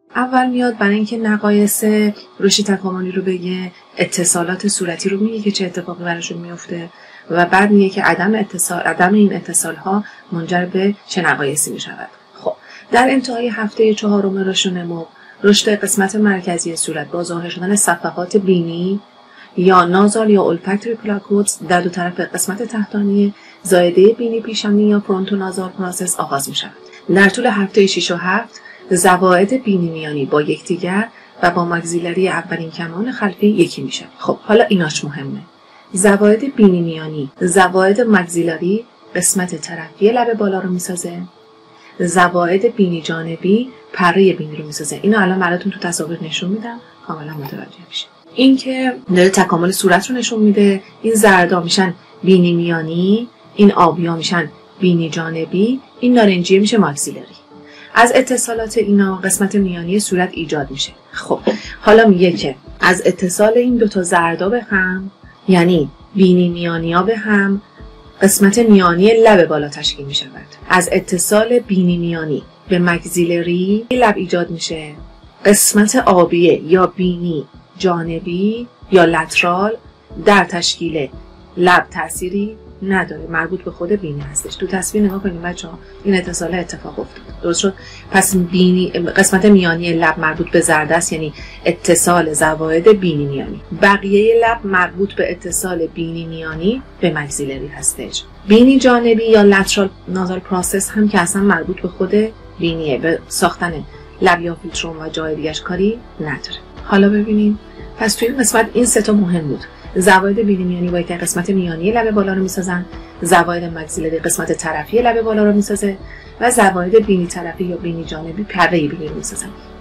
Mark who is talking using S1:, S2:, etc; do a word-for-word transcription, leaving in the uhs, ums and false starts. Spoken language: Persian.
S1: اول میاد برای اینکه نقایص رشد تکاملی رو بگه، اتصالات صورتی رو میگه که چه اتفاقی براشون میفته و بعد میگه که عدم اتصال عدم این اتصال‌ها منجر به چه نقایصی میشود. خب در انتهای هفته چهارم رشد نمو، رشد قسمت مرکزی صورت با ظاهر شدن صفحات بینی یا نازال یا اولفکتوری پلاکوتس در دو طرف قسمت تحتانی زائده بینی پیشانی یا فرونتو نازال پروسس آغاز می‌شود. در طول هفته شش و هفت زواید بینی میانی با یکدیگر و با ماکسیلری اولین کمان خلفی یکی میشن. خب حالا ایناش مهمه. زواید بینی میانی، زواید ماکسیلری قسمت طرفی لب بالا رو میسازه. زواید بینی جانبی پره بینی رو میسازه. اینو الان براتون تو تصاویر نشون میدم کاملا متوجه میشین. این که داره تکامل صورت رو نشون میده. این زردا میشن بینی میانی، این آبیا میشن بینی جانبی، این نارنجی میشه ماکسیلری. از اتصالات اینا قسمت میانی صورت ایجاد میشه. خب حالا میگه که از اتصال این دوتا زردا به هم، یعنی بینی میانیا به هم، قسمت میانی لب بالا تشکیل میشود. از اتصال بینی میانی به ماکسیلری لب ایجاد میشه. قسمت آبیه یا بینی جانبی یا لترال در تشکیل لب تأثیری نداره، مربوط به خود بینی هستش. تو تصویر نگاه کنید بچه‌ها، این اتصال اتفاق افتاد. درست شد؟ پس بینی قسمت میانی لب مربوط به زرد است، یعنی اتصال زواید بینی میانی. بقیه لب مربوط به اتصال بینی میانی به ماکسیلری هستش. بینی جانبی یا لترال نازال پروسس هم که اصلا مربوط به خود بینیه، به ساختن لب یا فیلتروم و جای دیگه‌اش کاری نداره. حالا ببینیم. پس توی این قسمت این سه تا مهم بود. زواید بینی میانی با که قسمت میانی لب بالا رو میسازن، زواید ماکسیلری قسمت طرفی لب بالا رو میسازه و زواید بینی طرفی یا بینی جانبی پره بینی رو میسازن.